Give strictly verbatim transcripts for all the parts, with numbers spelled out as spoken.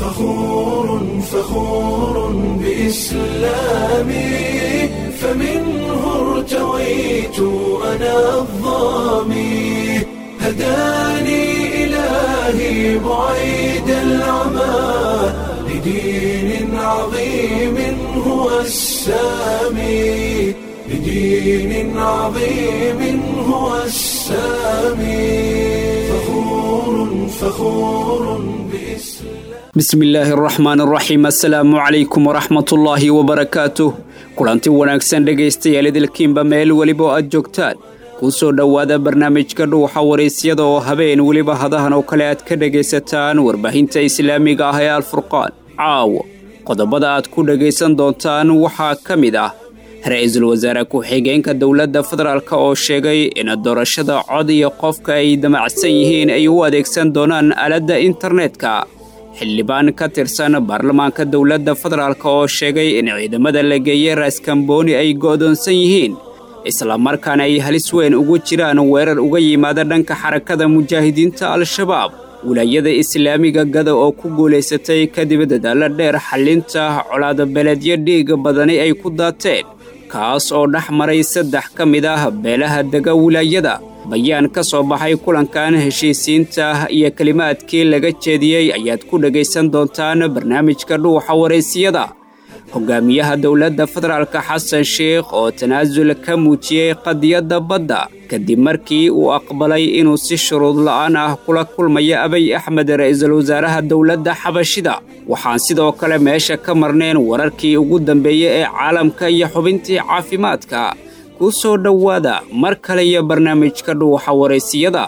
فخور فخور بإسلامي فمنه ارتويت أنا الظامي هداني إلهي بعيد العمى لدين عظيم هو السامي لدين عظيم هو السامي فخور فخور بسم الله الرحمن الرحيم السلام عليكم ورحمة الله وبركاته kulanti wanaagsan dhageystayaal idilkiinba meel waliba aad joogtaan ku soo dhawaada barnaamijka dhuuxa wareysyada oo habeen waliba hadahan oo kale aad ka dhageysataan warbaahinta islaamiga ah ee Al-Furqaan caawo qodobada aad ku dhageysan doontaan waxaa ka mid ah ra'iisul wasaare ku-xigeenka dawladda federaalka oo sheegay in doorashada cod iyo qofka ay damacsan yihiin ay u adeegsan doonaan aaladda internetka xildhibaan ka tirsan baarlamaanka dawladda federaalka oo sheegay in ciidamada la geeyay raaskambooni ay go'doonsan yihiin isla markaana ay halis weyn ugu jiraan weerar uga yimaada dhanka xarakada mujaahidiinta al-shabaab wilaayada islaamiga gada oo ku guulaysatay kadib dadaalo dheer xalinta colaado beledyo dhiig badani ay ku daateen kaas oo dhex maray saddex ka mid ah beelaha dega wilaayada bayaan ka soo baxay kulankan heshiisiinta iyo kalimaadkii laga jeediyey ayaad ku dhagaysan doontaan barnaamijka dhuuxa wareysiyada hogaamiyaha dawladda federaalka xasan sheekh oo tanaasul ka muujiyey qadiyadda badda kadib markii uu aqbalay inuu si shuruud la'aan ah kula kulmayo abiy axmed ra'iisul wasaaraha dawladda xabashida waxaan sidoo kale meesha ka marneen wararkii ugu dambeeyey ee caalamka iyo xubintii caafimaadka ku soo dhawaada mar kale iyo barnaamijka dhuuxa wareysiyada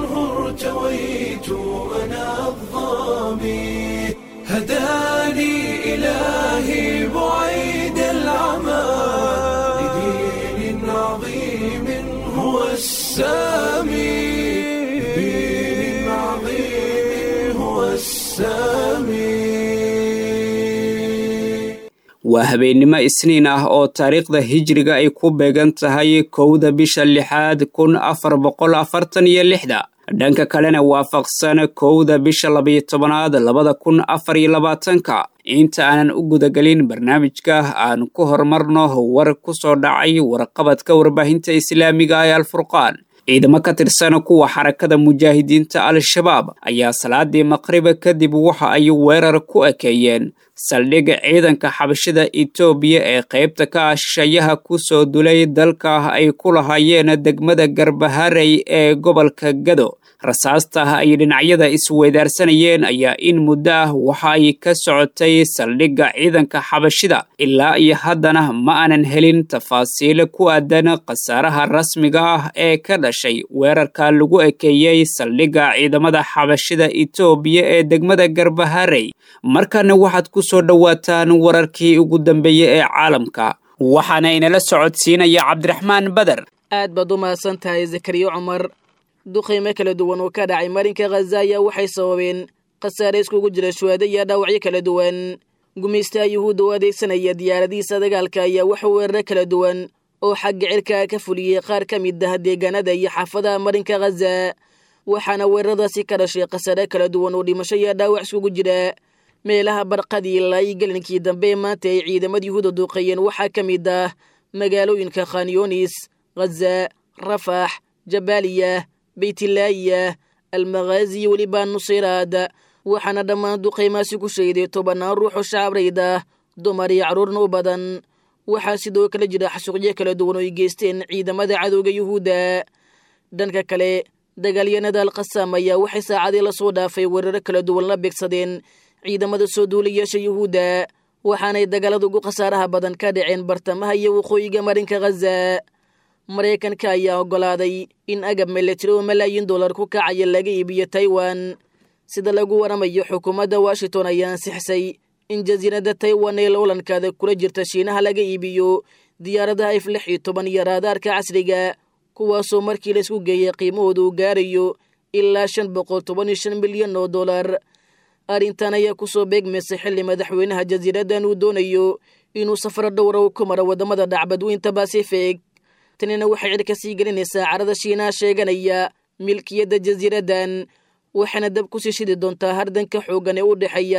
waa habeennimo isniin ah oo taariikhda hijriga ay ku beegan tahay kowda bisha lixaad kun afar boqol afartan iyo lixda dhanka kalena waafaqsan kowda bisha labiyo tobanaad labada kun afar iyo labaatanka inta aanan u gudagelin barnaamijka aan ku horumarno war ku soo dhacay warqabadka warbaahinta islaamiga ee Al-Furqaan ciidamo ka tirsan kuwa xarakada mujaahidiinta al-shabaab ayaa salaadii maqrib kadib waxa ay weerar ku ekeeyeen saldhigga ciidanka xabashida Itoobiya ee qaybta ka ah shisheeyaha ku soo dulay dalka ay ku lahaayeen degmada Garbaharey ee gobolka Gado rasaasta ay dhinacyada isweydaarsanayeen ayaa in muddo ah waxa ay ka socotay saldhigga ciidanka xabashida ilaa iyo haddana ma aanan helin tafaasiil ku aadan khasaaraha rasmiga ah ee ka dhashay weerarka lagu ekeeyey saldhigga ciidamada xabashida Itoobiya ee degmada Garbaharey markana waxaad ku soo dhawaataan wararkii ugu dambeeyay ee caalamka waxaana inala socodsiinaya Cabdiraxmaan Badar aad baad u mahadsantahay Zakariya Cumar duqeymo kala duwan oo ka dhacay marinka Gaza ayaa waxay sababeen khasaare iskugu jira shuhada iyo dhaawacyo kala duwan gumeystaha Yuhuudda oo adeegsanaya diyaaradihiisa dagaalka ayaa wax weerar kala duwan oo xagga cirka ka fuliyay qaar ka mid ah deegaanada iyo xaafadaha marinka Gaza waxaana weeraradaasi ka dhashay khasaare kala duwan oo dhimasho iyo dhaawac iskugu jira meelaha barqadii ilaa iyo gelinkii dambe maanta ay ciidamada Yuhuudda duqeeyeen waxaa ka mid ah magaalooyinka Khan Yunis, Gaza, Rafah, Jabaaliya, Beytlaaya, Al-Maghazi iyo weliba Nusayraad waxaana dhammaan duqeymaasi ku sheeday tobanaan ruux oo shacabreyd ah dumar iyo carruurna u badan waxaa sidoo kale jira xasuuqyo kala duwan oo ay geysteen ciidamada cadowga Yuhuudda dhanka kale dagaalyanada Al-Qassam ayaa waxay saacadii la soo dhaafay weeraro kala duwan la beegsadeen ciidamada soo duulayaasha Yuhuudda waxaanay dagaalada ugu khasaaraha badan ka dhaceen bartamaha iyo waqooyiga marinka Gaza Mareykanka ayaa ogolaaday in agab military oo malaayiin dollar ku kacaya laga iibiyo Taiwan sida lagu waramayo xukuumadda Washington ayaa ansixisay in jasiiradda Taiwan ee loolankaada kula jirta Shiinaha laga iibiyo diyaaradaha F lix iyo toban iyo raadaarka casriga kuwaasoo markii la isku geeyay qiimahoodu gaarayo ilaa shan boqol toban iyo shan milyan oo dollar arrintan ayaa ku soo beegmaysay xilli madaxweynaha jasiiraddan uu doonayo inuu safar dhowr ku maro wadamada dhacbadweynta Pacific tanina waxay cirka sii gelinaysaa carada Shiinaha sheeganaya milkiyadda jasiiraddan waxaana dab ku sii shidi doontaa hardanka xoogan ee u dhexeeya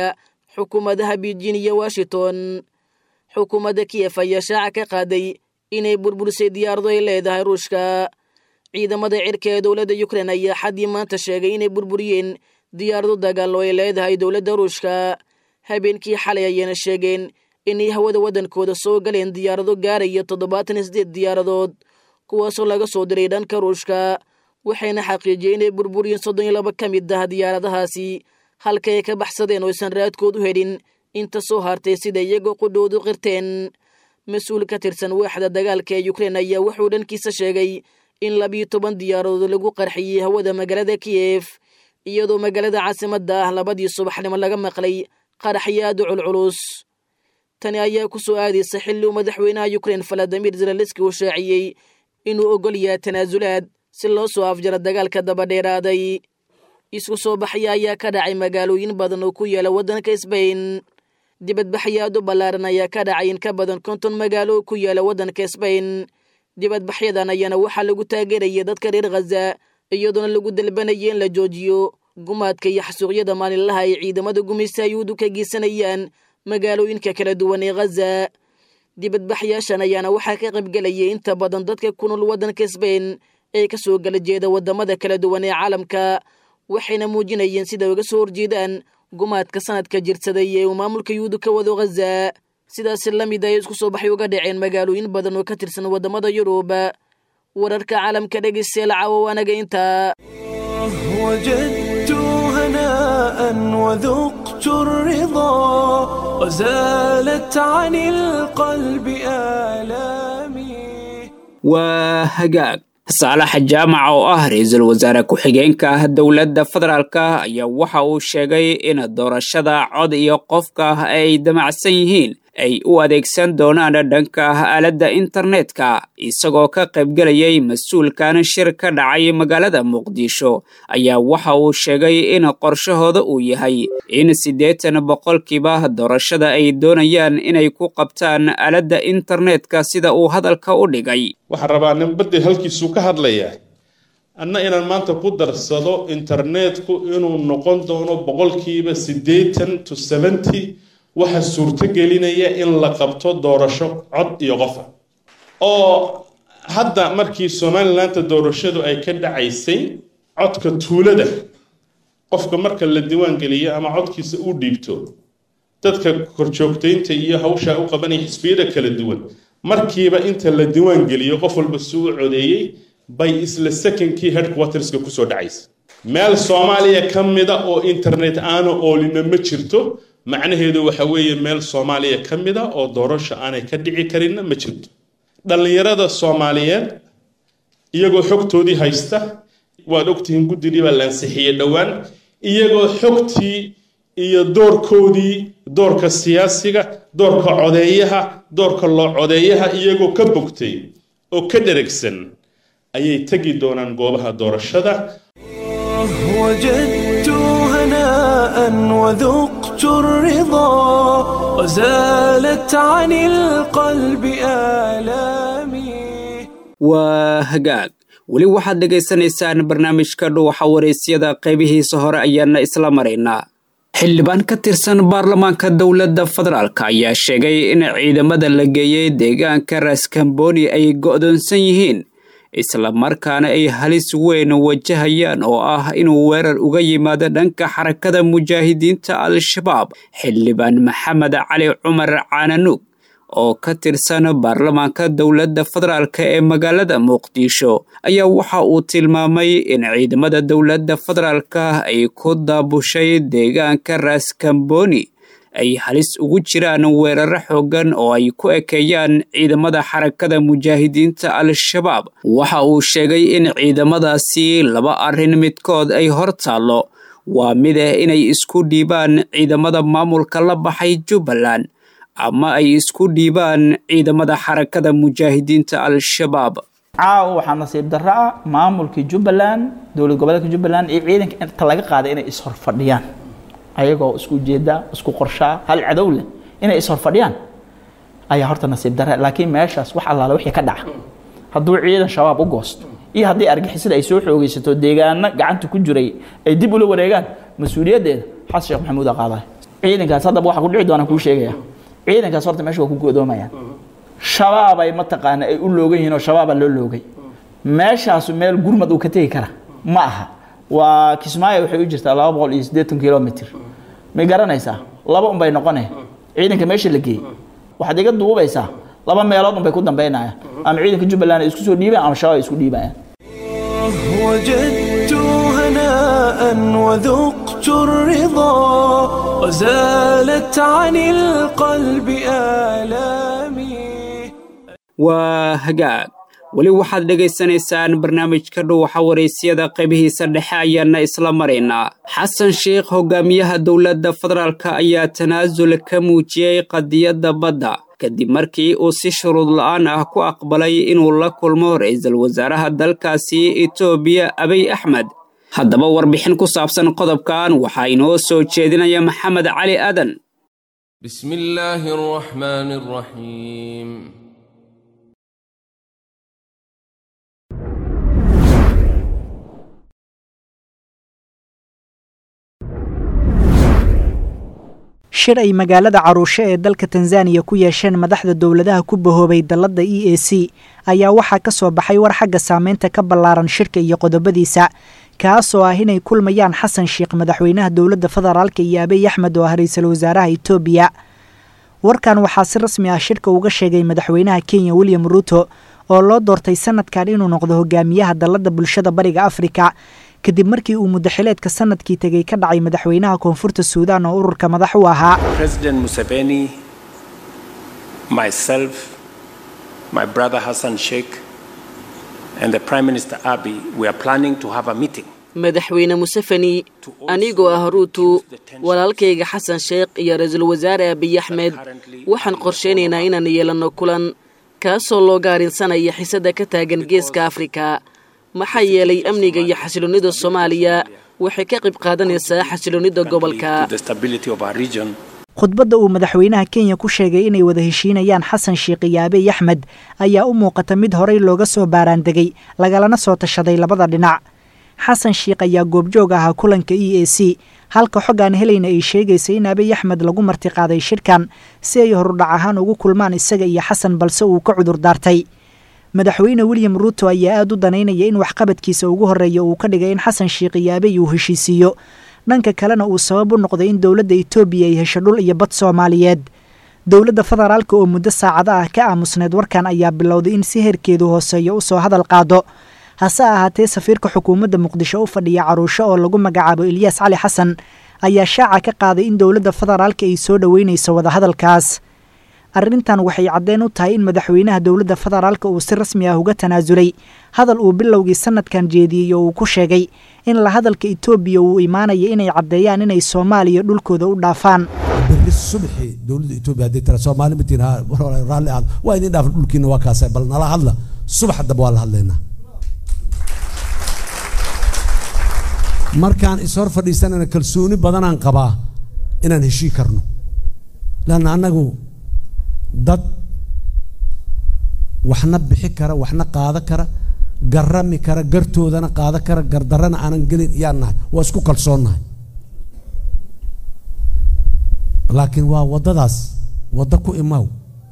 xukuumadaha Beijing iyo Washington. xukuumadda Kiev ayaa shaaca ka qaaday inay burburisay diyaarado ay leedahay Ruushka. ciidamada cirka ee dowladda Ukraine ayaa xadii maanta sheegay inay burburiyeen diyaarado dagaal oo ay leedahay dowladda Ruushka. habeenkii xalay ayayna sheegeen inay hawada wadankooda soo galeen diyaarado gaaraya toddobaatan iyo siddeed diyaaradood kuwaasoo laga soo diray dhanka Ruushka. waxayna xaqiijiyeen inay burburiyeen soddon iyo laba ka mid ah diyaaradahaasi halka ay ka baxsadeen oo aysan raadkood u helin inta soo hartay sida iyagoo qudhoodu qirteen. mas-uul ka tirsan waaxda dagaalka ee Ukraine ayaa wuxuu dhankiisa sheegay in labiyo toban diyaaradood lagu qarxiyey hawada magaalada Kiev iyadoo magaalada caasimadda ah labadii subaxnimo laga maqlay qaraxyo aad u culculus. tani ayaa ku soo aadaysa xilli uu madaxweynaha Ukraine Volodymyr Zelensky uu shaaciyey inuu ogol yahay tanaasulaad si loo soo afjaro dagaalka daba dheeraaday. isku soo baxaya ayaa ka dhacay magaalooyin badan oo ku yaala waddanka Spain. dibadbaxyo aad u ballaaran ayaa ka dhacay in ka badan konton magaalo ku yaala waddanka Spain. dibadbaxyadan ayaana waxaa lagu taageerayay dadka reer Gaza iyadoona lagu dalbanayay in la joojiyo gumaadka iyo xasuuqyada maalinlaha ay ciidamada gumaysiga Yuhuuddu ka geysanayaan magaalooyinka kala duwan ee Gaza. dibadbaxyaashan ayaana waxaa ka qaybgalayay inta badan dadka ku nool waddanka Spain ee ka soo gala jeeda wadamada kala duwan ee caalamka. waxayna muujinayeen sida uga soo horjeedaan gumaadka sanadka jirsaday ee uu maamulka Yuhuuddu ka wado Gaza. sidaas la mid ah isku soo baxay uga dhaceen magaalooyin badan oo ka tirsan wadamada Yurub. wararka caalamka dhageystayaal caawa waanaga inta. وجدت هناء وذقت الرضا وزالت عن القلب آلامي. وهجاج saalax jaamac oo ah ra'iisul wasaare ku-xigeenka ah dowladda federaalka ayaa waxa uu sheegay in doorashada cod iyo qofka ay damacsan yihiin ay u adeegsan doonaan dhanka aaladda internetka isagoo ka qaybgalayay mas-uulkan shir ka dhacay magaalada Muqdisho ayaa waxa uu sheegay in qorshahooda uu yahay in siddeetan boqolkiiba doorashada ay doonayaan inay ku qabtaan aaladda internetka sida uu hadalka u dhigay. waxaan rabaa nin badii halkiisu ka hadlayaa anna inaan maanta ku darsado internetku inuu noqon doono boqolkiiba siddeetan to seventy waxa suurto gelinaya in la qabto doorasho cod iyo qof oo hadda markii Somaliland doorashadu ay ka dhacaysay codka tuulada qofka marka la diiwaan geliyo ama codkiisa uu dhiibto dadka korjoogteynta iyo hawsha u qabanay xisbiyada kala duwan markiiba inta la diiwaan geliyo qof walba soo codeeyay bay isla secondkii headquarterska ku soo dhacaysay. meel Soomaaliya kamida oo internet aanu oolina ma jirto macnaheedu waxa weeye meel Soomaaliya kamida oo doorasho aanay ka dhici karin ma jirto. dhalinyarada Soomaaliyeed iyagoo xogtoodii haysta waad ogtihiin guddiga baa la ansixiyay dhawaan iyagoo xogtii iyo doorkoodii doorka siyaasiga doorka codeeyaha doorka loo codeeyaha iyagoo ka bogtay oo ka dheregsan ayay tagi doonaan goobaha doorashada. وجدت هناء وذقت الرضا وزالت عن القلب آلامي. وهجاج weli waxaad dhageysanaysaan barnaamijka dhuuxa wareysyada qaybihiisa hore ayaana isla maraynaa. xildhibaan ka tirsan baarlamaanka dowladda federaalka ayaa sheegay in ciidamada la geeyay deegaanka Raskamboni ay go'doonsan yihiin isla markaana ay halis weyn wajahayaan oo ah inuu weerar uga yimaado dhanka xarakada mujaahidiinta al-shabaab. xildhibaan maxamed cali cumar caananuug oo ka tirsan baarlamaanka dowladda federaalka ee magaalada Muqdisho ayaa waxa uu tilmaamay in ciidamada dowladda federaalka ay ku daabushay deegaanka Raskamboni ay halis ugu jiraan weeraro xooggan oo ay ku ekeeyaan ciidamada xarakada mujaahidiinta al-shabaab. waxa uu sheegay in ciidamadaasi laba arrin midkood ay hor taallo waa mid ah inay isku dhiibaan ciidamada maamulka la baxay Jubbaland ama ay isku dhiibaan ciidamada xarakada mujaahidiinta al-shabaab. caaw waxaa nasiib darro ah maamulka Jubbaland dowlad goboleedka Jubbaland iyo ciidanka inta laga qaaday inay is horfadhiyaan ayagoo isku jeeda isku qorshaa hal cadow leh inay is horfadhiyaan ayaa horta nasiib darro laakiin meeshaas wax allaala wixii ka dhaca hadduu ciidan shabaab u goosto iyo haddii argixisada ay soo xoogaysato deegaana gacanta ku jiray ay dib ula wareegaan mas-uuliyadeeda xasan sheekh maxamuud qaaday ciidankaas hadda waxa ku dhici doona ku sheegaya ciidankaas horta meesha ku go'doomayaan shabaab ay mataqaan ay u loogan yihiin oo shabaab loo loogay meeshaas meel gurmad uu ka tagi kara ma aha waa Kismaayo waxay u jirtaa laba boqol iyo siddeetan kiiloomitir ma garanaysaa laba un bay noqonay ciidanka meesha la geeyay waxaad iga duubaysaa laba meelood un bay ku dambeynayaan ama ciidanka Jubbaland isku soo dhiibaan ama shabaab isku dhiibayaan وجدت هناء وذقت الرضا وزالت عن القلب آلامي وهجاء weli waxaad dhegaysanaysaan barnaamijka dhuuxa waraysyada qaybihiisa dhexe ayaana isla maraynaa xasan sheekh hogaamiyaha dowladda federaalka ayaa tanaasul ka muujiyey qadiyadda badda kadib markii uu si shuruud la'aan ah ku aqbalay inuu la kulmo ra'iisul wasaaraha dalkaasi Itoobiya Abiy Ahmed haddaba warbixin ku saabsan qodobkan waxaa inoo soo jeedinaya Maxamed Cali Aadan bismillaahir rahmaanir rahiim shir ay magaalada Caruushe ee dalka Tanzania ku yeesheen madaxda dawladaha ku bahoobay dalada E A C ayaa waxaa ka soo baxay war xagga saameynta ka ballaaran shirka iyo qodobadiisa kaas oo ah inay kulmayaan Xasan Sheekh madaxweynaha dawladda federaalka iyo Abiy Ahmed oo ah ra'iisul wasaaraha Itoobiya warkan waxaa si rasmi ah shirka uga sheegay madaxweynaha Kenya William Ruto oo loo doortay sanadkan inuu noqdo hogaamiyaha dalada bulshada bariga Afrika kadib markii uu mudaxileedka sanadkii tagay ka dhacay madaxweynaha koonfurta Suudaan oo ururka madax u ahaa President Museveni, myself, my brother Hassan Sheikh and the Prime Minister Abiy we are planning to have a meeting madaxweyne Museveni anigoo ah Ruto walaalkayga Xasan Sheikh iyo ra'iisul wasaare Abiy Ahmed waxaan qorsheynaynaa inaan yeelano kulan kaasoo loo gaarinsanaya xisada ka taagan geeska Afrika maxaa yeelay amniga iyo xasiloonida Soomaaliya waxay ka qayb qaadanaysaa xasiloonida gobolka khudbadda uu madaxweynaha Kenya ku sheegay inay wada heshiinayaan Xasan Sheekh iyo Abiy Ahmed ayaa u muuqata mid horey looga soo baaraandegay lagalana soo tashaday labada dhinac Xasan Sheekh ayaa goobjoog ahaa kulanka E A C halka xogaan helayna ay sheegaysay in Abiy Ahmed lagu martiqaaday shirkan si ay horudhac ahaan ugu kulmaan isaga iyo Xasan balse uu ka cudur daartay madaxweyne William Ruto ayaa aad u daneynaya in wax qabadkiisa ugu horeeyo uu ka dhigay in Xasan Sheekh iyo Abiy uu heshiisiyo dhanka kalena uu sabab u noqday in dawladda Itoobiya ay hesho dhul iyo bad Soomaaliyeed dawladda federaalka oo muddo saacado ah ka aamusneed warkan ayaa bilowday in si heerkeedu hooseeyo u soo hadal qaado hase ahaatee safiirka xukuumadda Muqdisho u fadhiya Caruushe oo lagu magacaabo Ilyas Cali Xasan ayaa shaaca ka qaaday in dawladda federaalka ay soo dhaweynayso wada hadalkaas arrintan waxay cadeen u tahay in madaxweynaha dawladda federaalka uu si rasmi ah uga tanaasulay hadal uu bilowgii sanadkan jeediyay oo uu ku sheegay in la hadalka Itoobiya uu iimaanayo inay cadeeyaan inay Soomaaliya dhulkooda u dhaafaan berri subaxi dawladda Itoobiya hadii tara Soomaali mitiin ha raalli ah waa idin dhaafan dhulkiina waa kaasay bal nala hadla subax dab waa la hadlaynaa markaan isor fadhiisanana kalsooni badan aan qabaa inaan heshii karno laana anagu dad waxna bixi kara waxna qaada kara garami kara gartoodana qaada kara gardarana aanan gelin yaanahay waa isku kalsoonahay laakiin waa wadadaas wada ku imaaw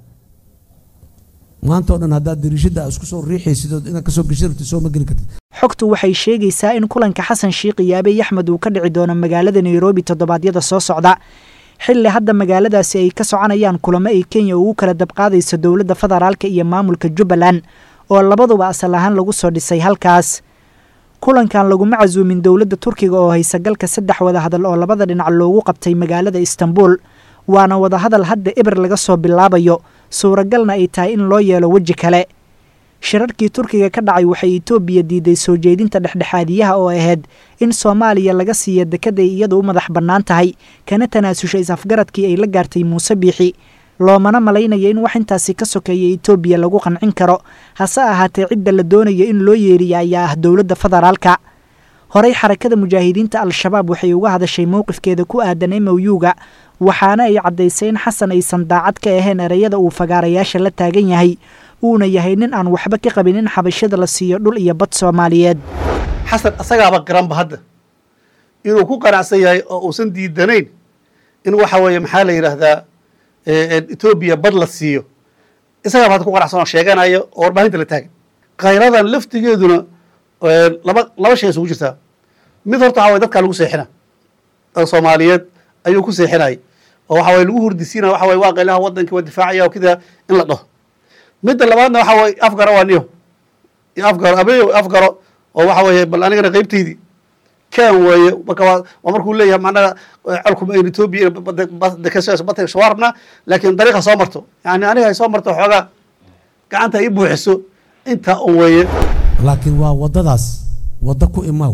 maanta oo dhan haddaad dirishada isku soo riixaysid inaad ka soo gashirto soo ma geli kartid xogtu waxay sheegaysaa in kulanka Xasan Sheekh iyo Abiy Ahmed uu ka dhici doono magaalada Nairobi toddobaadyada soo socda xilli hadda magaaladaasi ay ka soconayaan kulamo ay Kenya ugu kala dabqaadayso dawladda federaalka iyo maamulka Jubbaland oo labaduba asal ahaan lagu soo dhisay halkaas kulankan lagu macazuumin dawladda Turkiga oo haysa galka saddex wada hadal oo labada dhinac loogu qabtay magaalada Istanbul waana wada hadal hadda eber laga soo bilaabayo suuragalna ay tahay in loo yeelo waji kale shirarkii Turkiga ka dhacay waxay Itoobiya diiday soo jeedinta dhexdhexaadiyaha oo ahayd in Soomaaliya laga siiyo dekada iyadoo madax bannaan tahay kana tanaasushay afgaradkii ay la gaartay Muuse Biixi loomana malaynayo in wax intaasi ka sokeeyay Itoobiya lagu qancin karo hase ahaatee cidda la doonayo in loo yeeriyo ayaa ah dawladda federaalka horey xarakada mujaahidiinta al-shabaab waxay uga hadashay mowqifkeeda ku aadan M O U-ga waxaana ay cadeysay in Xasan aysan daacad ka ahayn erayada uu fagaarayaasha la taagan yahay uuna yahay nin aan waxba ka qabin in xabashada la siiyo dhul iyo bad Soomaaliyeed Xasan asagaaba garan bahada inuu ku qanacsan yahay oo uusan diidanayn in waxa weeye maxaa la yidhaahdaa etoobiya bad la siiyo isagaa baad ku qanacsan oo sheeganayo oo warbaahinta la taagan khayradan laftigeeduna laba laba shay isugu jirtaa mid horta waxa waye dadkaa lagu seexina dad soomaaliyeed ayuu ku seexinayay oo waxa waye lagu hurdisiinaya waxa waye waa qaylaha waddankii waa difaacaya oo kida in la dhaho midda labaadna waxa waye afgaro waa niyo iyo afgaro abeeyo afgaro oo waxa weeye bal anigana qaybtaydii kan weeye marka waa markuu leeyahay macnaha colkuma in etoobiya badda ka soo batay shawarna laakiin dariiqa soo marto yani aniga ay soo marto xoogaa gacanta ii buuxiso intaa un weeye laakiin waa waddadaas wadda ku imaaw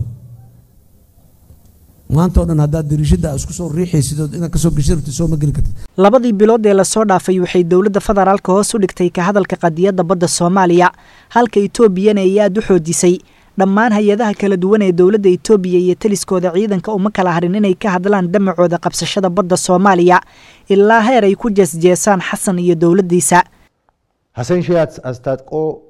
maanta oo dhan haddaad dariishada isku soo riixaysid inaad kasoo gashay rabtid soo ma geli kartid labadii bilood ee lasoo dhaafay waxay dowladda federaalka hoos u dhigtay ka hadalka qadiyadda badda soomaaliya halka etoobiyana ay aad u xoojisay dhammaan hay-adaha kala duwan ee dowladda etoobiya iyo taliskooda ciidanka uma kala harin inay ka hadlaan damacooda qabsashada badda soomaaliya ilaa heer ay ku jeesjeesaan xasan iyo dowladdiisa ሐሰን ሼህ አስታጥቆ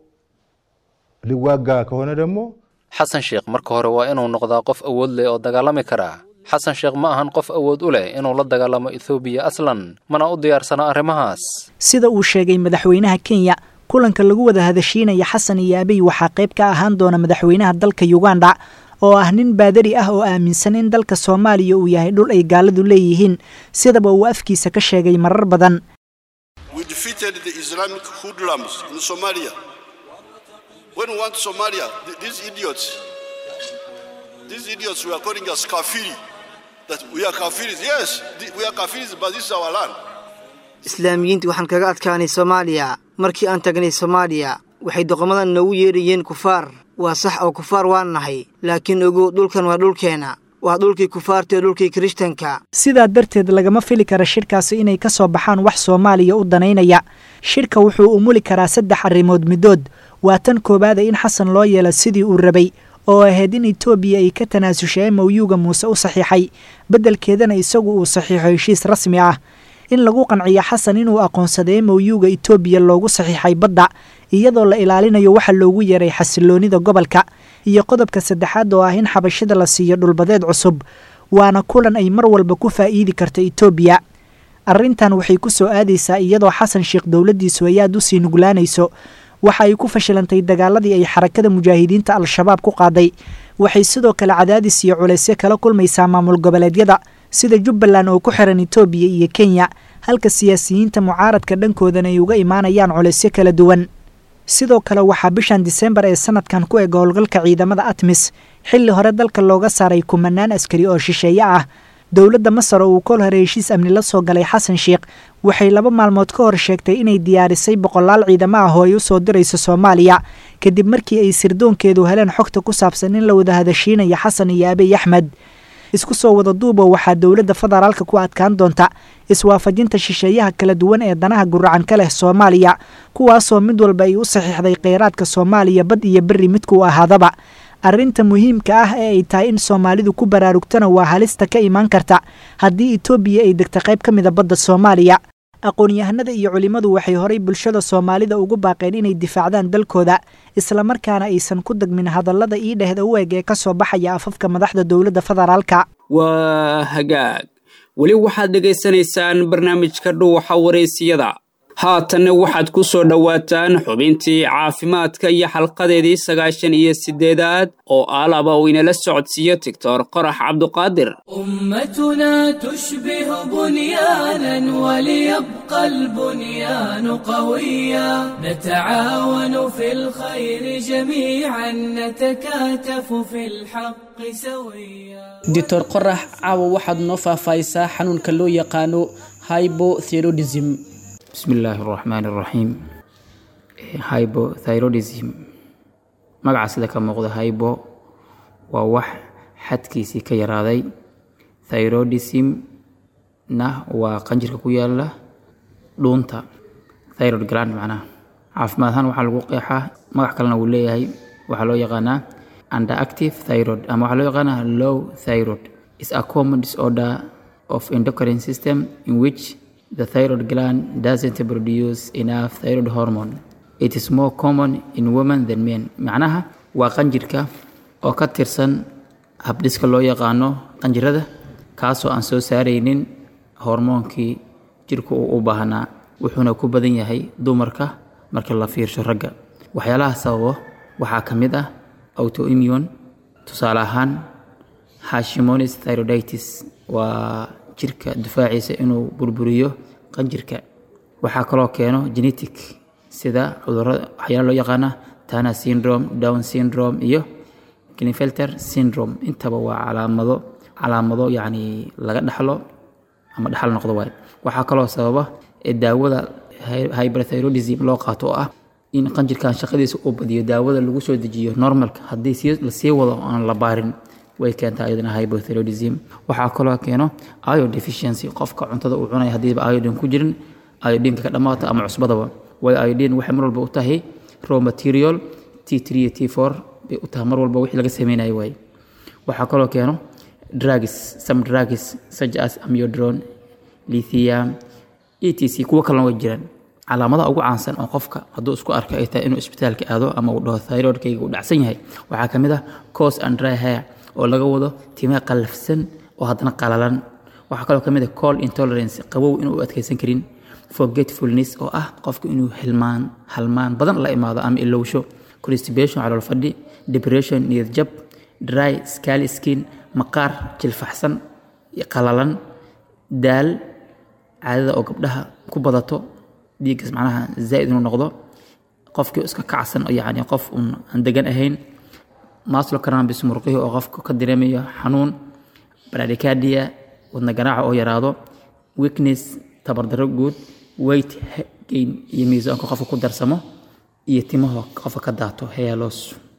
ሊዋጋ ከሆነ ደግሞ xasan sheekh marka hore waa inuu noqdaa qof awood leh oo dagaalami kara xasan sheekh ma ahan qof awood u leh inuu la dagaalamo Ethiopia aslan mana u diyaarsana arrimahaas sida uu sheegay madaxweynaha Kenya kulanka lagu wada hadashiinaya xasan iyo Abiy waxa qayb ka ahaan doona madaxweynaha dalka Uganda oo ah nin baadari ah oo aaminsan in dalka Soomaaliya uu yahay dhul ay gaaladu leeyihiin sidaba uu afkiisa ka sheegay marar badan We defeated the Islamic hoodlums in Somalia. When we went to Somalia, these idiots, these idiots were calling us kafiri. That we are kafiris. Yes, we are kafiris, but this is our land. Islaamiyiintu waxaan kaga adkaanay Soomaaliya. Markii aan tagnay Soomaaliya, waxay doqomadan nagu yeerayeen kufaar. Waa sax oo kufaar waan nahay, laakiin ugu dhulkan waa dhulkeena. waa dhulkii kufaarta dhulkii Kirishtanka sidaa darteed lagama fili kara shirkaasi inay ka soo baxaan wax Soomaaliya u daneynaya shirka wuxuu u muli karaa saddex arrimood midood waa tan koobaad in xasan loo yeelo sidii uu rabay oo ahayd in Ethiopia ay ka tanaasushay M O U-ga Muuse u saxiixay bedelkeedana isagu uu saxiixo heshiis rasmi ah in lagu qanciyo xasan inuu aqoonsaday M O U-ga Ethiopia loogu saxiixay badda iyadoo la ilaalinayo waxa loogu yeeray xasiloonida gobolka iyo qodobka saddexaad oo ah in xabashida la siiyo dhulbadeed cusub waana kulan ay mar walba ku faa'iidi karto Ethiopia arrintan waxay ku soo aadaysaa iyadoo xasan sheekh dawladdiisu ay aad u sii nuglaanayso waxa ay ku fashilantay dagaaladii ay xarakada mujaahidiinta al-shabaab ku qaaday waxay sidoo kale cadaadis iyo culeysyo kala kulmaysaa maamul goboleedyada sida Jubbaland oo ku xiran Ethiopia iyo Kenya halka siyaasiyiinta mucaaradka dhankoodana ay uga imaanayaan culeysyo kala duwan sidoo kale waxaa bishan December ee sanadkan ku eeg howlgalka ciidamada ATMIS xilli hore dalka looga saaray kumanaan askari oo shisheeye ah dowladda Masar oo kol hore heshiis amni la soo galay xasan sheekh waxay laba maalmood ka hor sheegtay inay diyaarisay boqolaal ciidamo ah oo ay u soo dirayso Soomaaliya kadib markii ay sirdoonkeedu heleen xogta ku saabsan in la wada hadashiinayo xasan iyo Abiy Ahmed isku soo wada duubo waxaa dowladda federaalka ku adkaan doonta iswaafajinta shisheeyaha kala duwan ee danaha guracan ka leh Soomaaliya kuwaasoo mid walba ay u saxiixday kheyraadka Soomaaliya bad iyo bari midku ahaadaba arrinta muhiimka ah ee ay tahay in Soomaalidu ku baraarugtana waa halista ka iman karta haddii Ethiopia ay degto qayb ka mid ah badda Soomaaliya aqoon-yahanada iyo culimadu waxay horay bulshada Soomaalida ugu baaqeen inay difaacdaan dalkooda isla markaana aysan ku dagmin hadallada ii dhehda u eeg ee ka soo baxaya afafka madaxda dowladda federaalka waa hagaag weli waxaad dhegaysanaysaan barnaamijka dhuuxa wareysiyada haatanna waxaad ku soo dhowaataan xubintii caafimaadka iyo xalqadeedii sagaashan iyo sideedaad oo aalaba uu inala socodsiiyo Doctor Qorax Cabduqaadir ummatuna tushbihu bunyanan waliyabqa albunyan qawiya nataawanu fil khayri jami'an natakatafu fil haqqi sawiya Doctor Qorax caawa waxaad noo faahfaahisaa xanuunka loo yaqaano hypothyroidism بسم الله الرحمن الرحيم hypothyroidism magaca sida ka muuqda hypo waa wax xadkiisii ka yaraaday thyroidism na waa qanjirka ku yaala dhuunta thyroid gland macnaha caafimaad ahaan waxaa lagu qeexaa magac kalena uu leeyahay waxaa loo yaqaanaa underactive thyroid ama waxaa loo yaqaanaa low thyroid is a common disorder of endocrine system in which the thyroid gland doesn't produce enough thyroid hormone. It is more common in women than men. macnaha waa qanjirka oo ka tirsan habdhiska loo yaqaano qanjirada kaasoo aan soo saaraynin hormoonkii jirku uu u baahnaa wuxuuna ku badan yahay dumarka marka la fiirsho ragga. waxyaalaha sababo waxaa ka mid ah autoimmune, tusaale ahaan Hashimoto's thyroiditis waa jirka difaaciisa inuu burburiyo qanjirka. waxaa kaloo keeno genetic sida cudurrada waxyaalo loo yaqaana Turner syndrome, Down syndrome iyo Klinefelter syndrome. intaba waa calaamado calaamado yacni laga dhaxlo ama dhaxal noqdo waay. waxaa kaloo sababa daawada hyperthyroidism loo qaato oo ah in qanjirkan shaqadiisa uu badiyo daawada lagu soo dejiyo normalka haddii si la sii wado aan la baarin way keentaa iyadana hypothyroidism. waxaa kaloo keeno iodine deficiency, qofka cuntada uu cunaya haddiiba iodine ku jirin iodine ka dhamaata ama cusbadaba. way iodine waxay mar walba u tahay raw material T three iyo T four bay u tahay mar walba wixii laga samaynayo waay. waxaa kaloo keeno drugs, some drugs such as amiodarone, lithium, etc. kuwa kalena way jiraan. calaamadaha ugu caansan oo qofka hadduu isku arko ay tahay inuu isbitaalka aado ama uu dhaho thyroidkayga uu dhacsan yahay waxaa ka mid ah coarse and dry hair oo laga wado timaha qallafsan oo haddana qalalan. waxaa kaloo ka mid ah cold intolerance, qabow inuu u adkaysan karin. forgetfulness oo ah qofku inuu hilmaan halmaan badan la imaado ama ilowsho. constipation calool fadhi. depression niyad jab. dry scaly skin, maqaar jilfaxsan iyo qalalan. daal, caadada oo gabdhaha ku badato, dhiiggas macnaha zaa'id inuu noqdo, qofkii iska kacsan oo yacni qof un aan degan ahayn. muscle cramps, murqihii oo qofka ka dareemayo xanuun. bradycardia, wadna garaaca oo yaraado. weakness, tabardarro guud. weight gain iyo miisaanka qofka ku darsamo iyo timaha qofka ka daato hair loss.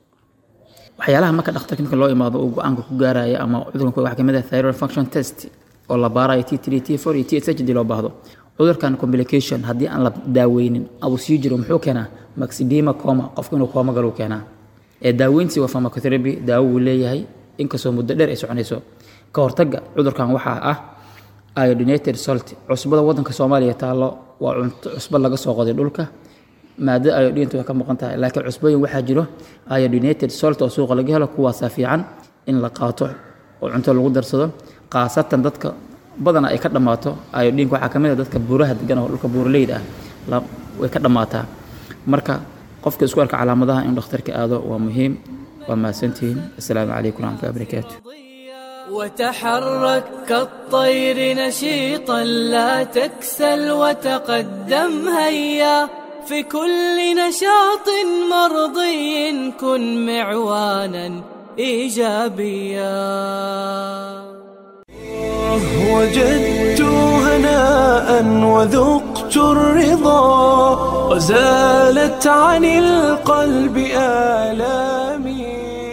waxyaalaha marka dhakhtarka marka loo imaado uu go'aanka ku gaaraya ama cudurkan waxaa ka mid ah thyroid function test oo la baarayo T three, T four iyo T S H hadii loo baahdo. cudurkan complication haddii aan la daaweynin abu sii jiro muxuu keenaa maxidema coma, qofku inuu coma galo keenaa. ee daaweyntii waa pharmacotherapy, daawo uu leeyahay inkastoo muddo dheer ay soconayso. ka hortagga cudurkan waxaa ah iodinated salt, cusbada waddanka Soomaaliya taalo waa cunto cusbo laga soo qoday dhulka. maadada iodinta way ka maqan tahay laakiin cusbooyin waxaa jiro iodinated salt oo suuqa laga helo kuwaasa fiican in la qaato oo cunto lagu darsado, qaasatan dadka badana ay ka dhamaato. iodine waxaa ka mid ah dadka buuraha degan oo dhulka buuraleyda ah way ka dhamaataa. marka qofka isku arka calaamadaha in dhakhtarka aado waa muhiim. waa mahadsantihiin. assalaamu calaykum waraxmatullahi wabarakaatu. وتحرك كالطير نشيطا لا تكسل وتقدم هيا في كل نشاط مرضي كن معوانا إيجابيا. وجدت هناء وذقت الرضا وزالت عن القلب آلامي.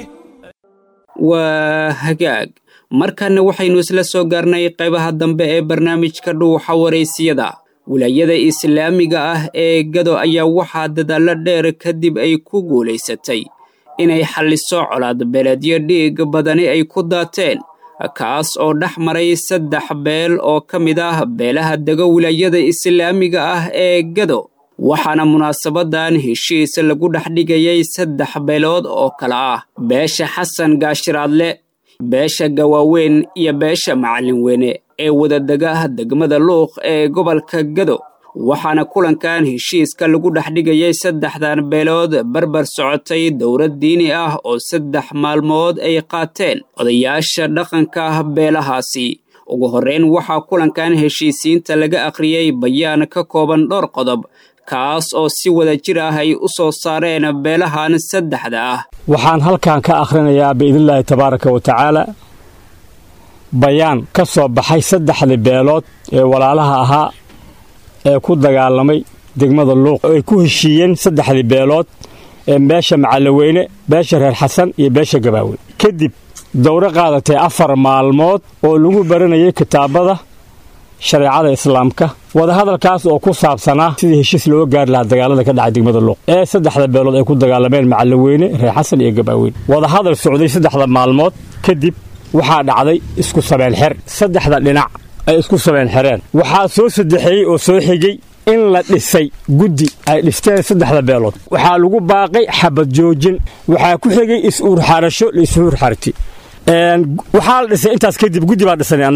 waa hagaag markana waxaynu isla soo gaarnay qaybaha dambe ee barnaamijka dhuuxa wareysiyada. wilaayada islaamiga ah ee Gado ayaa waxaa dadaalo dheer kadib ay ku guuleysatay inay xalliso colaad beeleedyo dhiig badani ay ku daateen, kaas oo dhex maray saddex beel oo ka mid ah beelaha dega wilaayada islaamiga ah ee Gado. waxaana munaasabadan heshiis lagu dhex dhigayay saddex beelood oo kala ah beesha Xasan Gaashiraadle, beesha Gawaaweyn iyo beesha Macallin Weyne ee wada dega degmada Luuq ee gobolka Gado. waxaana kulankan heshiiska lagu dhex dhigayay saddexdan beelood barbar socotay dowlad diini ah oo saddex maalmood ay qaateen odayaasha dhaqanka beelahaasi. ugu horreyn waxaa kulankan heshiisiinta laga akhriyay bayaan ka kooban dhowr qodob, kaas oo si wada jir ah ay u soo saareen beelahan saddexda ah. waxaan halkan ka akhrinayaa biidnillaahi tabaaraka wa tacaala bayaan ka soo baxay saddexda beelood ee walaalaha ahaa ee ku dagaalamay degmada Luuq oo ay ku heshiiyeen saddexda beelood ee beesha Macallin Weyne, beesha reer Xasan iyo beesha Gabaaweyn. kadib dowro qaadatay afar maalmood oo lagu baranayay kitaabada shareecada islaamka. wada hadalkaas oo ku saabsanaa sidii heshiis loo gaar lahaa dagaalada ka dhacay degmada Luuq ee saddexda beelood ay ku dagaalameen Macallin Weyne, reer Xasan iyo Gabaaweyn. wada hadal socday saddexda maalmood kadib waxaa dhacday isku sabeen xir saddexda dhinac ay isku sabeen xireen. waxaa soo saddexeeyay oo soo xigay in la dhisay guddi ay dhisteen saddexda beelood. waxaa lagu baaqay xabad joojin. waxaa ku xigay is-uur xarasho la is-uur xarti. een waxaa la dhisay intaas kadib guddi baa dhisay annaga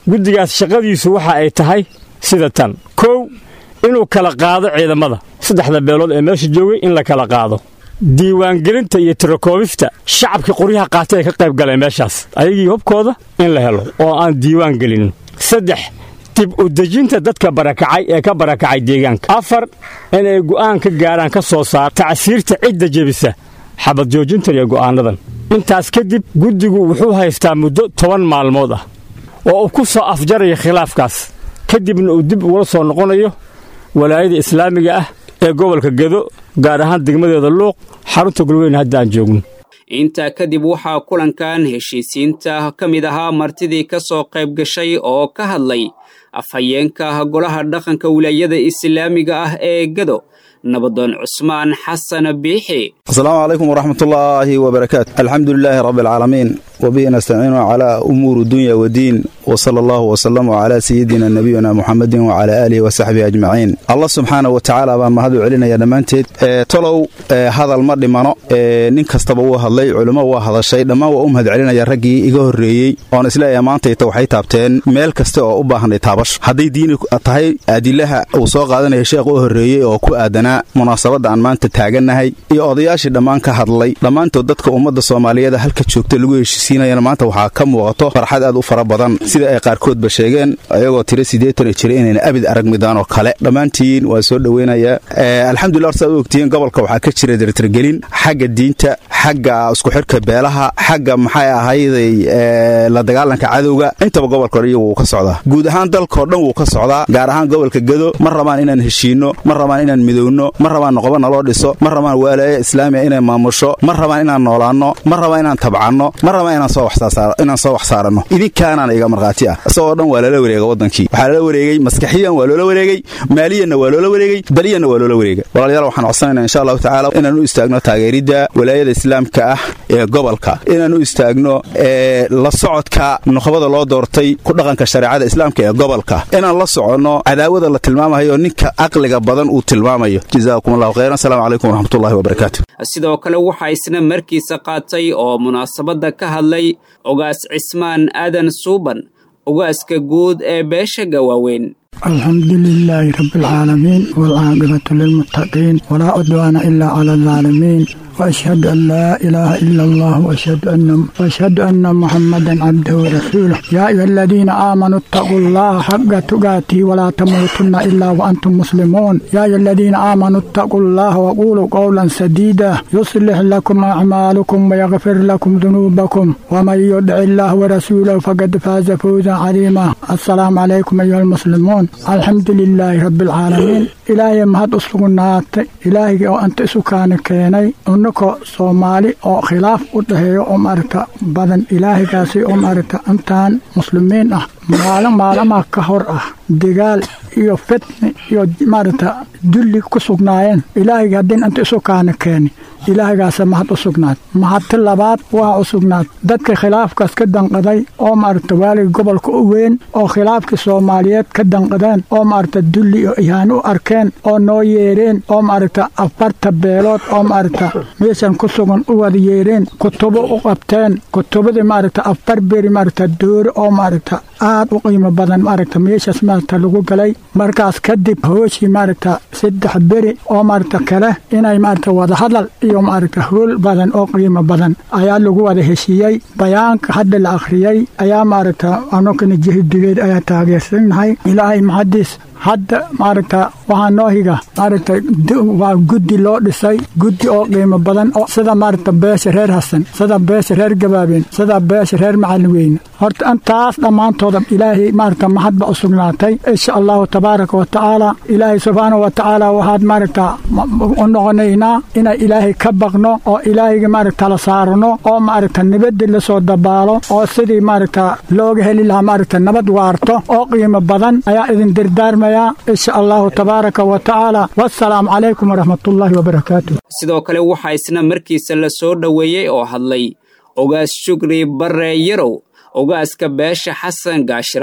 guddigaas shaqadiisu waxa ay tahay sida tan kow inuu kala qaado ciidamada saddexda beelood ee meesha joogay in la kala qaado diiwaangelinta iyo tirakoobista shacabkii qoryaha qaatay ay ka qayb galeen meeshaas ayagii hubkooda in la helo oo aan diiwaan gelinin saddex dib u dejinta dadka barakacay ee ka barakacay deegaanka afar inay go'aan ka gaaraan ka soo saar tacsiirta cidda jebisa xabad joojintan iyo go'aanadan intaas kadib guddigu wuxuu haystaa muddo toban maalmood ah oo uu ku soo afjaraya khilaafkaas kadibna uu dib ugula soo noqonayo walaayada islaamiga ah ee gobolka Gedo gaar ahaan degmadeeda Luuq xarunta Galweyn hadda aan joogno inta kadib waxaa kulankan heshiisiinta ka mid ahaa martidii ka soo qayb gashay oo ka hadlay afhayeenka golaha dhaqanka wilaayada islaamiga ah ee Gedo نبضان عثمان حسن بيحي السلام عليكم ورحمة الله وبركاته الحمد لله رب العالمين وبه نستعين على أمور الدنيا والدين وصلى الله وسلم على سيدنا نبينا محمد وعلى آله وصحبه أجمعين الله سبحانه وتعالى بما هذا علينا يا دمانتي اه طلعوا اه هذا المرض منا اه نكستبوها الله علماء وهذا الشيء لما وأم هذا علينا يا رجي إجاه الرئي وأنا سلا يا مانتي توحيد تابتين مال كستو أباه نتابش هذه دين أتهي أدلها وصاق هذا الشيء جاه الرئي وكو أدنى munaasabada aan maanta taaganahay iyo odayaashii dhammaan ka hadlay dhammaantood dadka ummadda Soomaaliyeed halka joogta lagu heshiisiinayna maanta waxa ka muuqato farxad aad u fara badan sida ay qaarkood ba sheegeen ayagoo tiro sideetan jira inay abid arag midaan oo kale dhammaantiin waa soo dhaweynaya alxamdulillah saad ogtiin gobolka waxa ka jira dirtirgelin xagga diinta xagga isku xirka beelaha xagga maxay ahayday la dagaalanka cadawga intaba gobolka uu ka socdaa guud ahaan dalka oo dhan uu ka socdaa gaar ahaan gobolka Gedo ma rabaan inaan heshiino ma rabaan inaan midowno ma rabaan noqoban loo dhiso ma rabaan walaayada islaamiga inay maamusho ma rabaan inaan noolaano ma rabaan inaan tabcano ma rabaan inaan soo waxsaaro inaan soo waxsaarano idinkaana iga marqaati ah soo dhan waa la wareegay wadankii waxa la wareegay maskaxiyan waa la wareegay maaliyan waa la wareegay daliyan waa la wareegay walaalayaal waxaan codsanaynaa insha Allah taala inaan u istaagno taageerida walaayada islaamka ah ee gobolka inaan u istaagno ee la socodka nuqbada loo doortay ku dhaqanka shariicada islaamka ee gobolka inaan la socono cadaawada la tilmaamayo ninka aqliga badan uu tilmaamayo جزاكم الله خيرا السلام عليكم ورحمة الله وبركاته sidoo kale waxa isna markiisa qaatay oo munaasabada ka hadlay ogaas Cismaan Aadan Suuban ogaaska guud ee beesha Gawaaweyn الحمد لله رب العالمين والعاقبة للمتقين ولا عدوان إلا على الظالمين وأشهد أن لا إله إلا الله وأشهد أن وأشهد أن محمدا عبده ورسوله يا أيها الذين آمنوا اتقوا الله حق تقاته ولا تموتن إلا وأنتم مسلمون يا أيها الذين آمنوا اتقوا الله وقولوا قولا سديدا يصلح لكم أعمالكم ويغفر لكم ذنوبكم ومن يدع الله ورسوله فقد فاز فوزا عظيما السلام عليكم أيها المسلمون الحمد لله رب العالمين إلهي مهد أسلقنات إلهي وأنت سكان كيني أنكو صومالي أو خلاف أدهي أمرتا بدن إلهي كاسي أمرتا أنتان مسلمين أه معلم معلم كهور أه دقال iyo fitni iyo maarta dulli ku sugnaayeen ilaahay hadin anta soo kaan keen ilaahaygaas mahad u sugnaad mahad labaad waa u sugnaad dadka khilaafkaas ka danqaday oo maarta waali gobolka u weyn oo khilaafka Soomaaliyeed ka danqadeen oo maarta dulli iyo ihaan u arkeen oo noo yeereen oo maarta afarta beelood oo maarta meeshan ku sugan u wada yeereen kutubo u qabteen kutubada maarta afar beeri maarta door oo maarta aad u qiimo badan maarta meeshaas maarta lagu galay markaas kadib hooshii maarta saddex beri oo maarta kale inay maarta wada hadal iyo maarta hool badan oo qiimo badan ayaa lagu wada heshiiyay bayaanka hadda la akhriyay ayaa maarta anokana jihidigeed ayaa taageersanahay ilaahay mahadis hadda maarta waxa noo higa maarta waa guddi loo dhisay guddi oo qiimo badan oo sida maarta beesha reer Hasan sida beesha reer Gabaabeen sida beesha reer Macalweyn horta antaas dhamaantooda ilaahay maarta mahadba u sugnaatay insha Allah tabaaraka wa taala ilaahay subhanahu wa taala waxaad maarta u noqonaynaa ina ilaahay ka baqno oo ilaahay maarta la saarno oo maarta nabad la soo dabaalo oo sidii maarta looga heli lahaa maarta nabad waarto oo qiimo badan ayaa idin dirdaarmay إن شاء الله تبارك وتعالى والسلام عليكم ورحمة الله وبركاته sidoo kale waxa isna markiisa la soo dhaweeyay oo hadlay ogaas Shukri Barre Yarow ogaaska beesha Xasan Gaashiraadle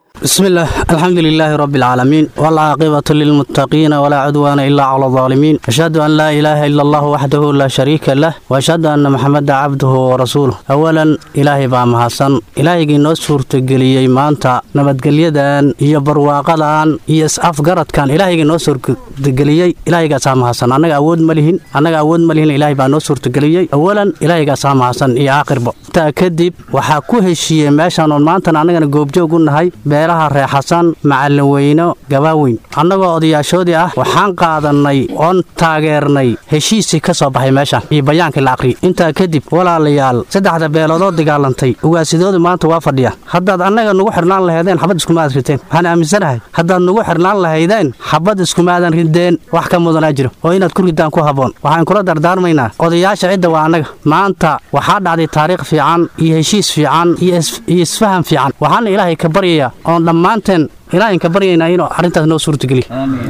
بسم الله الحمد لله رب العالمين والعاقبة للمتقين ولا عدوان إلا على الظالمين أشهد أن لا إله إلا الله وحده لا شريك له وأشهد أن محمد عبده ورسوله أولا إلهي بام حسن إلهي نو suurtageliyey maanta nabadgelyadan iyo barwaaqadan iyo afgarad kan ilaahay noo suurtageliyey ilaahiga saamaxsan anaga awood ma lihin anaga awood ma lihin ilaahay baa noo suurtageliyey awalan ilaahiga saamaxsan iyo aakhirba ta kadib waxa ku heshiiyey meeshan oo maanta anagana goobjoog u nahay beelaha reexasan macallin weyno gabaaweyn annagoo odayaashoodii ah waxaan qaadanay oon taageernay heshiisii ka soo baxay meeshan iyo bayaankii la aqriyay intaa kadib walaalayaal saddexda beeloodoo dagaalantay ugaasidoodu maanta waa fadhiya haddaad annaga nugu xirnaan lahaydeen xabad iskumaadan rideen waxaan aaminsanahay haddaad nugu xirnaan lahaydeen xabad iskumaadan rideen wax ka mudanaa jiro oo inaad ku ridaan ku habboon waxaan kula dardaarmaynaa odayaasha cidda waa annaga maanta waxaa dhacday taariikh fiican iyo heshiis fiican iyo isfaham fiican waxaana ilaahay ka baryayaa oon dhammaanteen ilaahay ka baryaynaa inuu arrintaas noo suurtageliyo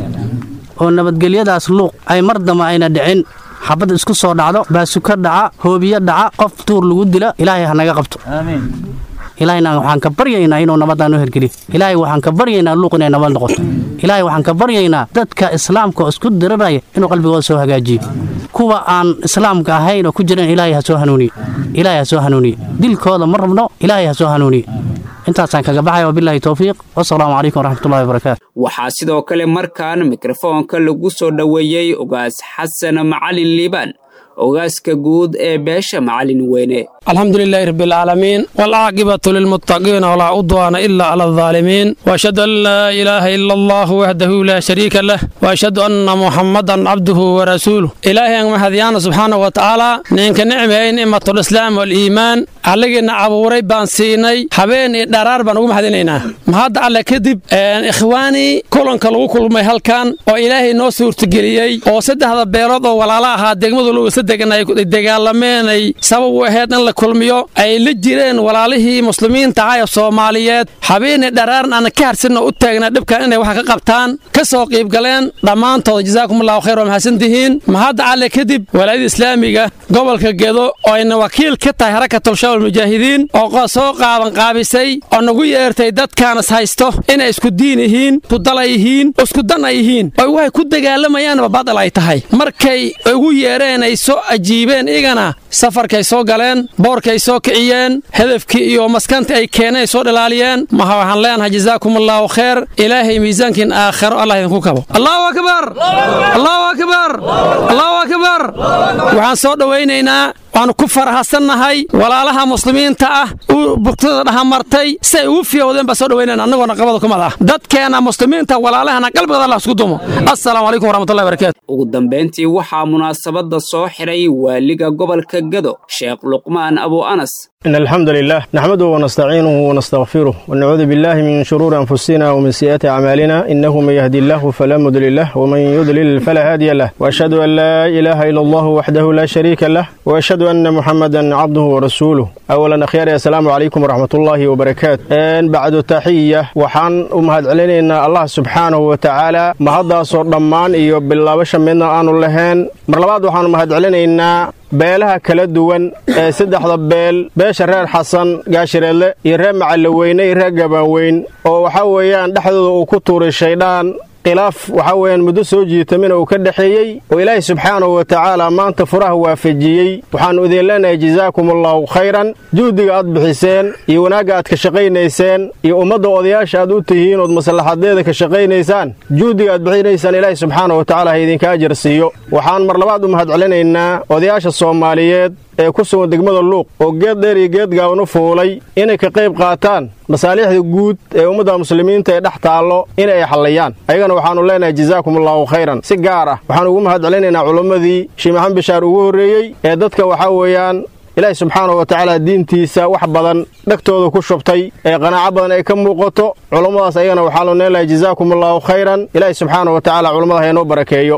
oo nabadgelyadaas luuq ay mar damba ayna dhicin xabad isku soo dhacdo baasuka dhaca hoobiyo dhaca qof tuur lagu dila ilaahay ha naga qabto ilaahayna waxaan ka baryaynaa inuu nabadda noo hirgeliyo ilaahay waxaan ka baryaynaa luuq inay nabad noqoto ilaahay waxaan ka baryaynaa dadka islaamka isku diriraya inuu qalbigooda soo hagaajiyo kuwa aan islaamka ahayn oo ku jiran ilaahay ha soo hanuuniyo ilaahay ha soo hanuuniyo dilkooda ma rabno ilaahay ha soo hanuuniyo intaasaan kaga baxaya wabilaahi towfiiq wasalaamu calaykum waraxmatullahi wabarakaatu waxaa sidoo kale markaan mikrofoonka lagu soo dhoweeyey ogaas xasan macalin liibaan ogaaska guud ee beesha macalin weyne الحمد لله رب العالمين والعاقبة للمتقين ولا عدوان إلا على الظالمين وأشهد أن لا إله إلا الله وحده لا شريك له وأشهد أن محمدا عبده ورسوله إلهي أن مهديان سبحانه وتعالى نينك نعمين إمة الإسلام والإيمان علينا عبوري بان سيني حبين درار بان أقوم هدينينا مهد على كذب إخواني كلن كلو كل ما هل كان وإلهي نوسور تجريي وسد هذا بيرض ولا لا هذا دقمد لو سدق إنه دقالمين سبب واحد kulmiyo ay la jireen walaalihii muslimiinta ah ee Soomaaliyeed habeen dharaan aan ka harsanno u taagna dhibkan inay wax ka qabtaan ka soo qayb galeen dhamaantood jazaakumullahu khayran mahadsantihiin mahad cali kadib walaal islaamiga gobolka Gedo oo ay wakiil ka tahay harakatul shawal mujaahidiin oo soo qaaban qaabisay oo nagu yeertay dadkan is haysto inay isku diin yihiin ku dalayhiin isku dan yihiin oo way ku dagaalamayaan badal ay tahay markay ugu yeereen ay soo ajiibeen igana safarkay soo galeen boorkay soo kiciyeen hadafkii iyo maskanta ay keenay soo dhalaaliyeen ma waxaan leenahay jazaakumullahu khayr ilaahay miisaankin aakhiro allah idinku kabo allahu akbar allahu akbar allahu akbar waxaan soo dhaweynaynaa waan ku faraxsanahay walaalaha muslimiinta ah oo bugtada dhamartay say u fiyoodeen ba soo dhaweynaan anagoo qabada kumada dadkeena muslimiinta walaalahana qalbigooda Allah isku dumo assalaamu alaykum warahmatullahi wabarakatuh ugu dambeyntii waxaa munaasabada soo xiray waaliga gobolka Gedo Sheekh Luqmaan Abu Anas إن الحمد لله نحمده ونستعينه ونستغفره ونعوذ بالله من شرور أنفسنا ومن سيئات أعمالنا إنه من يهدي الله فلا مضل له ومن يضلل فلا هادي له وأشهد أن لا إله إلا الله وحده لا شريك له وأشهد أن محمدا عبده ورسوله أولا أخيار السلام عليكم ورحمة الله وبركاته إن بعد التحية وحان أمهد علينا إن الله سبحانه وتعالى مهدا صور ضمان إيو بالله وشمنا آن اللهان مرلباد وحان أمهد علينا إن beelaha kala duwan ee saddexda beel beesha reer xasan gaashireele iyo reer macallaweyne iyo reer gabaweyn oo waxa weeyaan dhaxdooda uu ku tuuray shaydaan khilaaf waxa weeyaan muddo soo jiitamina uu ka dhaxeeyay oo ilaahay subxaanahu wa tacaala maanta furaha waafajiyey waxaan idin leenahay jazaakumullahu khayran juhdiga aad bixiseen iyo wanaagga aad ka shaqaynayseen iyo ummadda odayaasha aad u tihiin ood maslaxadeeda ka shaqaynaysaan juhdiga aad bixinaysaan ilaahay subxaanahu wa tacaala ha idinka ajar siiyo waxaan mar labaad u mahadcelinaynaa odayaasha Soomaaliyeed ee ku sugan degmada Luuq oo geed dheer iyo geed gaaban u fuulay inay ka qayb qaataan masaalixda guud ee ummadda muslimiinta ee dhex taalo inay xallayaan ayagana waxaanu leenahay jazaakumullahu khayran si gaar ah waxaan ugu mahadcelinaynaa culimadii Sheekh Maxamed Bishaar ugu horeeyay ee dadka waxa weeyaan ilaahay subxaanahu wa tacaala diintiisa wax badan dhagtooda ku shubtay ee qanaaco badan ay ka muuqato culimadaas ayagana waxaanu leenahay jazaakumullahu khayran ilaahay subxaanahu wa tacaala culimada ha inoo barakeeyo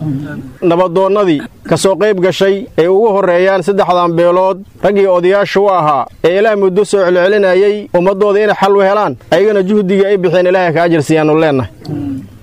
nabadoonnadii ka soo qayb gashay ee ugu horeeyaan saddexdan beelood raggii odayaasha u ahaa ee ilaahay muddo soo celcelinayay ummadooda inay xal u helaan ayagana juhdiga ay bixeen ilaahay ka ajir siiyaanu leenahay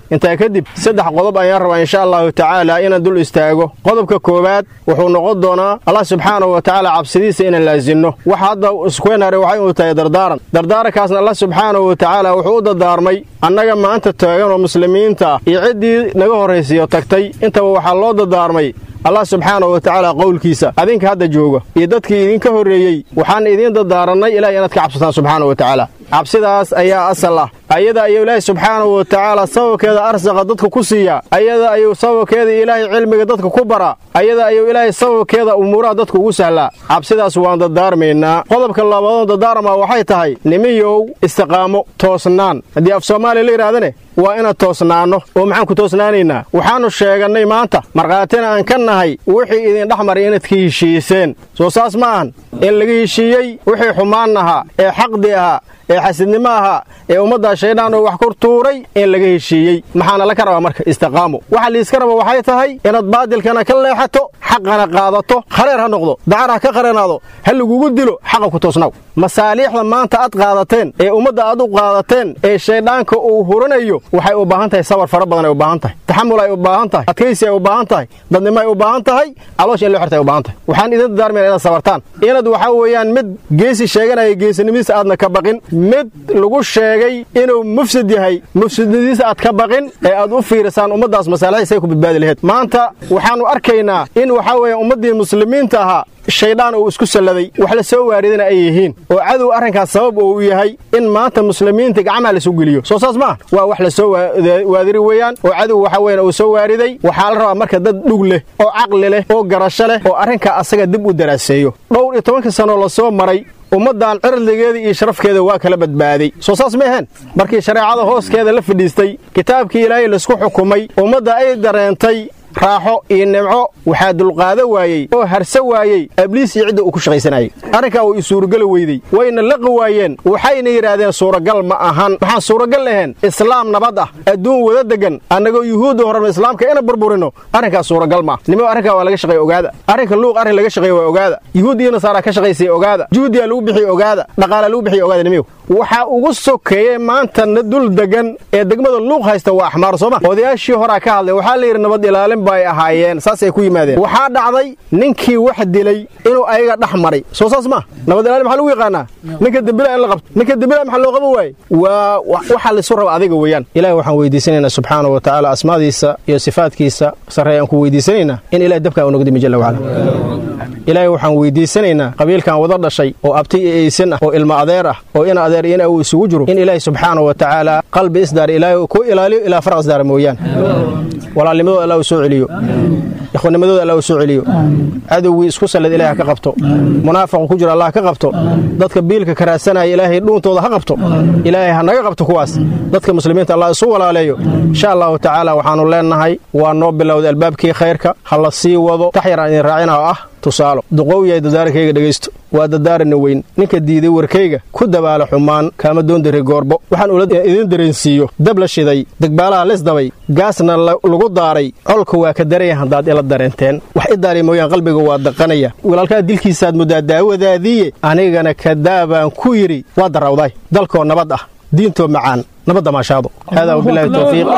intaa kadib saddex qodob ayaan rabaa insha allahu tacaala inaan dul istaago qodobka koowaad wuxuu noqon doonaa allah subxaanahu wa tacaala cabsidiisa inaan laasinno waxa hadda iskuenare waxay uu tahay dardaaran dardaarankaasna allah subxaanahu wa tacaala wuxuu u dardaarmay annaga maanta taagan oo muslimiinta iyo ciddii naga horraysiyo tagtay intaba waxaa loo dardaarmay allah subxaanahu wa tacaala qowlkiisa adinka hadda jooga iyo dadkii idinka horreeyey waxaan idiin dardaarannay ilahay inaad ka cabsataan subxaanahu wa tacaala cabsidaas ayaa asal ah ayada ayuu ilaahay subxaanahu wa tacaala sababkeeda arsaqa dadka ku siiyaa ayada ayuu sababkeeda ilaahay cilmiga dadka ku baraa ayada ayuu ilaahay sababkeeda umuuraha dadka ugu sahlaa cabsidaas waan dardaarmaynaa qodobka labaadoo dardaarmaa waxay tahay nimiyow istiqaamo toosnaan haddii af soomaaliya la yidhahdane waa inaad toosnaanno oo maxaan ku toosnaanaynaa waxaannu sheegannay maanta markhaatina aan ka nahay wixii idin dhex maray inaad ka heshiiseen soo saas ma ahan in laga heshiiyey wixii xumaan ahaa ee xaqdi ahaa ee xasidnimo ahaa ee ummaddaa shaydaan oo wax kor tuuray in laga heshiiyey maxaana la ka rabaa marka istiqaamo waxa liiska raba waxay tahay inaad baadilkana ka leexato xaqana qaadato khareer ha noqdo dacar ha ka qaranaado ha lagugu dilo xaqa ku toosnaaw masaaliixda maanta aad qaadateen ee ummadda aad u qaadateen ee shayddaanka uu huranayo waxay u baahan tahay sabar fara badan ay u baahan tahay taxamul ay u baahan tahay adkaysi ay u baahan tahay dadnimo ay u baahan tahay caloosh in loo xirta ay u baahan tahay waxaan idin dardaarmayna inaad sabartaan inaad waxaa weeyaan mid geesi sheeganaya geesinimadiisa aadna ka baqin mid lagu sheegay inuu mufsid yahay mufsidnadiisa aad ka baqin ee aad u fiirisaan ummaddaas masaalixiisa ku badbaadi lahayd maanta waxaannu arkaynaa in waxaa weeye ummaddii muslimiinta ahaa shaydaan uu isku salladay wax la soo waaridana ay yihiin oo cadow arrinkaas sabab uu yahay in maanta muslimiinta gacmaha la soo geliyo soo saas ma waa wax la soo waadiri weeyaan oo cadow waxa weeyaan uu soo waariday waxaa la rabaa marka dad dhug leh oo caqli leh oo garasho leh oo arrinka asaga dib u daraaseeyo dhowr iyo tobanka sano la soo maray ummaddan cirdigeeda iyo sharafkeeda waa kala badbaaday soo saas ma ahayn markii shareecada hooskeeda la fadhiistay kitaabkii ilaahay laisku xukumay ummadda ay dareentay raaxo iyo nimco waxaa dulqaado waayey oo harsa waayey abliis iyo cidda uu ku shaqaysanayay arrinkaa way suuragala weydey wayna laqi waayeen waxayna yidhaahdeen suuragal ma ahan waxaan suuragal lahayn islaam nabad ah adduun wada degan annagoo yuhuudda horrabna islaamka ina burburino arrinkaas suuragal ma ah nimo arrinkaa waa laga shaqeey ogaada arrinka luuq arrin laga shaqeey waa ogaada yuhuud iyo nasaaraa ka shaqaysay ogaada juhdiyaa lagu bixiy ogaada dhaqaalaa lagu bixiy ogaada nimiyow waxaa ugu sokeeyey maantana dul degan ee degmada luuq haysta waa axmaar sooma odayaashii horaa ka hadlay waxaa la yidhi nabad ilaalin bay ahaayeen saasay ku yimaadeen waxaa dhacday ninkii wax dilay inuu ayaga dhex maray soo saas ma nabad ilaalin maxaa lagu yaqaanaa ninka dembila in la qabto ninka dembila maxaa loo qaban waaye waa waxaa laisu raba adiga weeyaan ilahay waxaan weydiisanaynaa subxaanahu wa tacaala asmaadiisa iyo sifaadkiisa sarreey aan ku weydiisanaynaa in ilahay dabkaa unaga dimi jalla wacala ilaahay waxaan weydiisanaynaa qabiilkan wada dhashay oo abti iyo eysan ah oo ilma adeer ah oo ina adeer iyo ina uu isugu jiro in ilaahay subxaanahu wa tacaala qalbi isdaar ilaahay ku ilaaliyo ilaa faraq isdaara mooyaan walaalnimadooda allah u soo celiyo ikhwanimadooda allah u soo celiyo cadowgii isku sallad ilaahay ka qabto munaafiq ku jira allah ka qabto dadka biilka karaasanaya ilaahay dhuuntooda ha qabto ilaahay ha naga qabto kuwaas dadka muslimiinta allah isu walaaleeyo insha allahu tacaala waxaanu leenahay waa noo bilowday albaabkii khayrka ha la sii wado tax yar aan idin raacina oo ah tusaalo duqowyahay dadaarankayga dhegaysto waa dadaarana weyn ninka diiday warkayga ku dabaala xumaan kaama doondari goorbo waxaan ula idin dareensiiyo dab la shiday degbaalaha lisdabay gaasna lagu daaray colka waa ka daraya haddaad ila dareenteen wax i daari mooyaan qalbiga waa daqanaya walaalkaa dilkiisaad muddaa daawadaadiiye anigana kadaabaan ku yidhi waa darawday dalkoo nabad ah diintoo macaan nabadda maashaado haadaa wabilaahi tawfiiq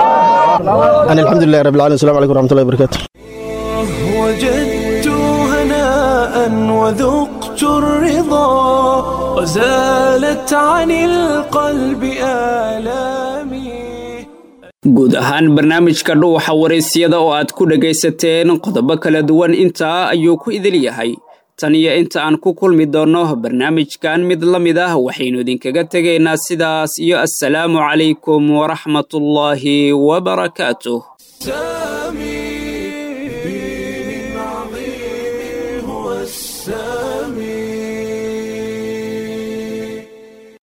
an alxamdulilahi rabbil alamin assalamu calaykum waraxmatullahi wabarakatu وجدت هناء وذقت الرضا وزالت عن القلب آلامي guud ahaan barnaamijka dhuuxa waraysyada oo aad ku dhagaysateen qodobo kala duwan intaa ayuu ku idil yahay tan iyo inta aan ku kulmi doonno barnaamijkan mid la mid ah waxaynu idinkaga tegaynaa sidaas iyo assalaamu calaykum waraxmatullaahi wabarakaatuh